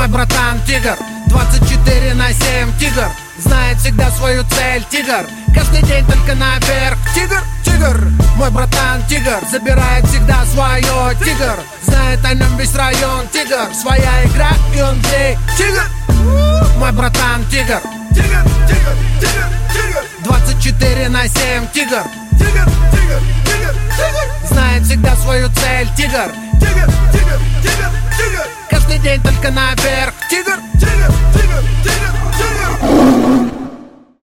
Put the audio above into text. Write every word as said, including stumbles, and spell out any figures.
Мой братан тигр, двадцать четыре на семь тигр, знает всегда свою цель тигр, каждый день только наверх. Тигр, тигр, мой братан тигр, забирает всегда свое тигр, знает о нем весь район тигр, своя игра и он в ней тигр. Мой братан тигр, тигр, тигр, тигр, тигр, двадцать четыре на семь тигр, тигр, тигр, тигр, тигр, знает всегда свою цель тигр, тигр, тигр, тигр, тигр, каждый день только наверх. Тигр, тигр, тигр, тигр, тигр.